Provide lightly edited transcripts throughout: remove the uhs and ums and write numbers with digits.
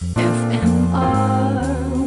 FMR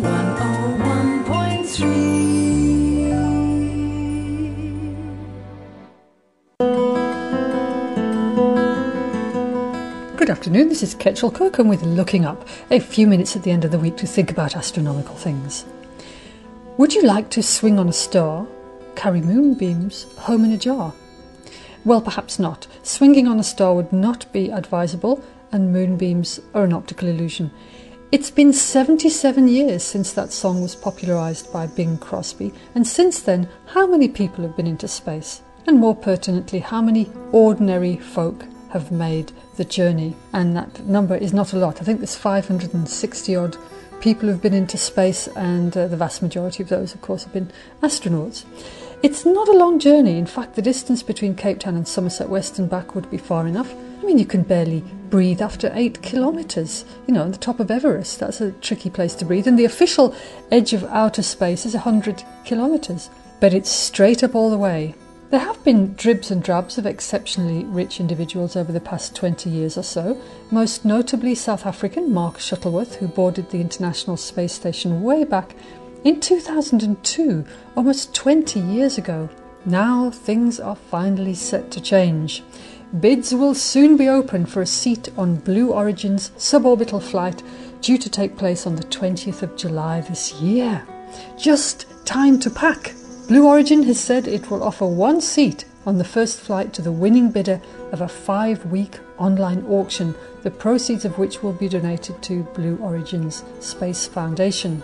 101.3. Good afternoon, this is Ketchel Kirkham with Looking Up, a few minutes at the end of the week to think about astronomical things. Would you like to swing on a star, carry moonbeams home in a jar? Well, perhaps not. Swinging on a star would not be advisable, and moonbeams are an optical illusion. It's been 77 years since that song was popularised by Bing Crosby, and since then, how many people have been into space? And more pertinently, how many ordinary folk have made the journey? And that number is not a lot. I think there's 560 odd people who've been into space, and the vast majority of those, of course, have been astronauts. It's not a long journey. In fact, the distance between Cape Town and Somerset West and back would be far enough. I mean, you can barely breathe after 8 kilometres. You know, on the top of Everest, that's a tricky place to breathe. And the official edge of outer space is 100 kilometres. But it's straight up all the way. There have been dribs and drabs of exceptionally rich individuals over the past 20 years or so, most notably South African Mark Shuttleworth, who boarded the International Space Station way back in 2002, almost 20 years ago. Now things are finally set to change. Bids will soon be open for a seat on Blue Origin's suborbital flight due to take place on the 20th of July this year. Just time to pack. Blue Origin has said it will offer one seat on the first flight to the winning bidder of a 5-week online auction, the proceeds of which will be donated to Blue Origin's Space Foundation.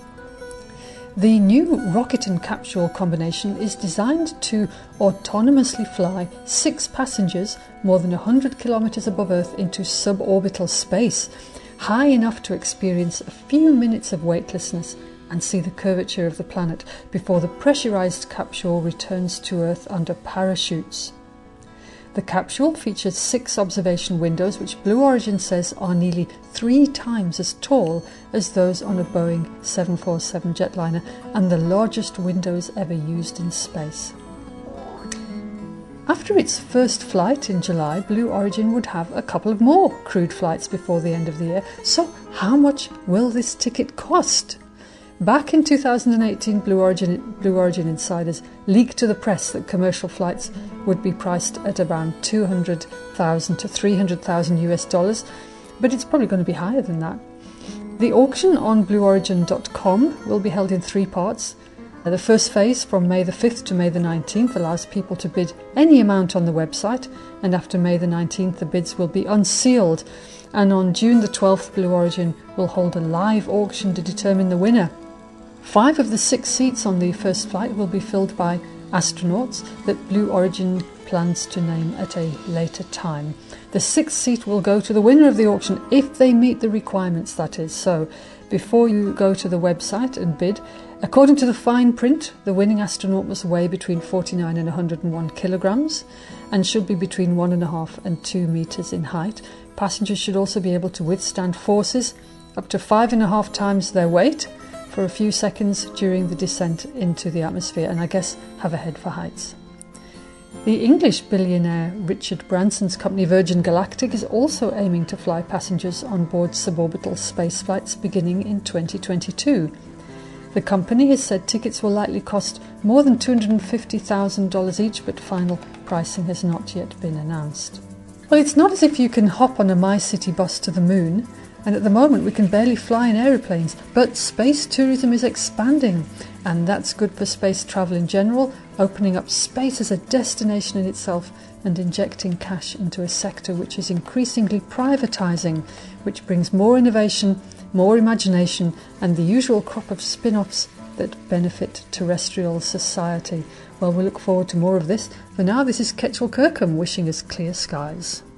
The new rocket and capsule combination is designed to autonomously fly 6 passengers more than 100 kilometres above Earth into suborbital space, high enough to experience a few minutes of weightlessness and see the curvature of the planet before the pressurised capsule returns to Earth under parachutes. The capsule features 6 observation windows, which Blue Origin says are nearly 3 times as tall as those on a Boeing 747 jetliner, and the largest windows ever used in space. After its first flight in July, Blue Origin would have a couple of more crewed flights before the end of the year. So how much will this ticket cost? Back in 2018, Blue Origin insiders leaked to the press that commercial flights would be priced at around $200,000 to $300,000 US, but it's probably going to be higher than that. The auction on blueorigin.com will be held in 3 parts. The first phase, from May the 5th to May the 19th, allows people to bid any amount on the website, and after May the 19th the bids will be unsealed, and on June the 12th Blue Origin will hold a live auction to determine the winner. 5 of the 6 seats on the first flight will be filled by astronauts that Blue Origin plans to name at a later time. The 6th seat will go to the winner of the auction if they meet the requirements, that is. So, before you go to the website and bid, according to the fine print, the winning astronaut must weigh between 49 and 101 kilograms and should be between 1.5 and 2 meters in height. Passengers should also be able to withstand forces up to 5.5 times their weight for a few seconds during the descent into the atmosphere, and I guess have a head for heights. The English billionaire Richard Branson's company Virgin Galactic is also aiming to fly passengers on board suborbital space flights beginning in 2022. The company has said tickets will likely cost more than $250,000 each, but final pricing has not yet been announced. Well, it's not as if you can hop on a MyCity bus to the moon, and at the moment we can barely fly in aeroplanes, but space tourism is expanding, and that's good for space travel in general, opening up space as a destination in itself and injecting cash into a sector which is increasingly privatising, which brings more innovation, more imagination, and the usual crop of spin-offs that benefit terrestrial society. Well, we look forward to more of this. For now, this is Ketchel Kirkham wishing us clear skies.